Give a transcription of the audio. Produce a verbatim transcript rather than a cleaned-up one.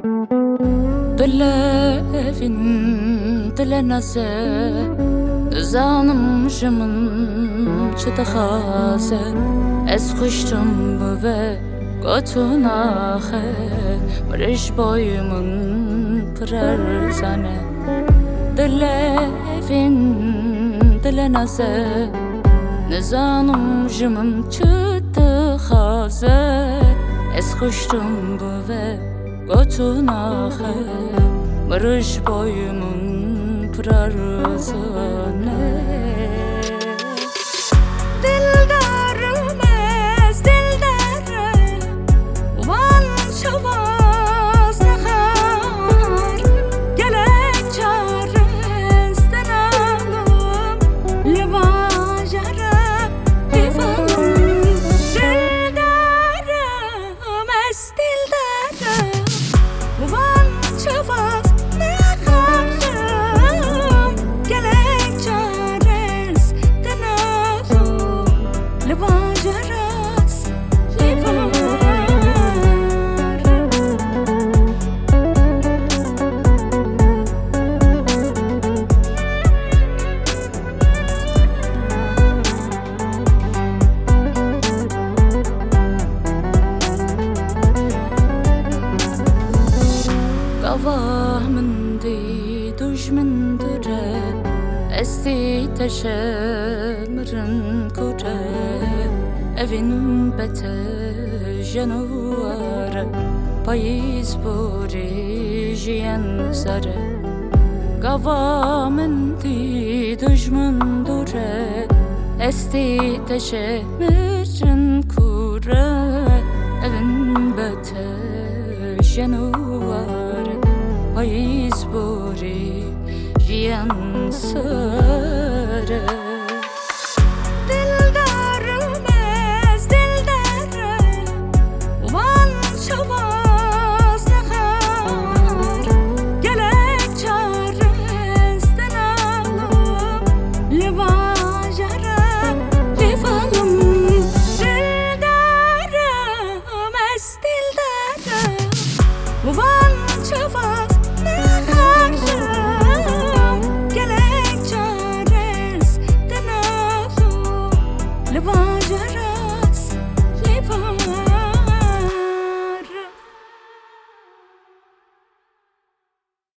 Dilevin dilenase Zanım jımın çıtıxase Ez kuştum bu ve Gotunaxe Mırış boyumun pırar zane Dilevin dilenase Zanım jımın çıtıxase Ez kuştum bu ve Gotunaxe Mırış boyumun pırar zane Dildarım ez dildarım Van şavaz nahar Gelek çaresten alım Livajara divanım Dildarım ez dildarım Van şavaz nahar Gelek çaresten alım Livajaras livar Gavahmındi düşmündüre Esti teşemrin kure Evin bete januare Payiz buri jiyen zare Gavahmındi düşmündüre Esti teşemrin kure Evin bete januare Payiz buri jiyen zare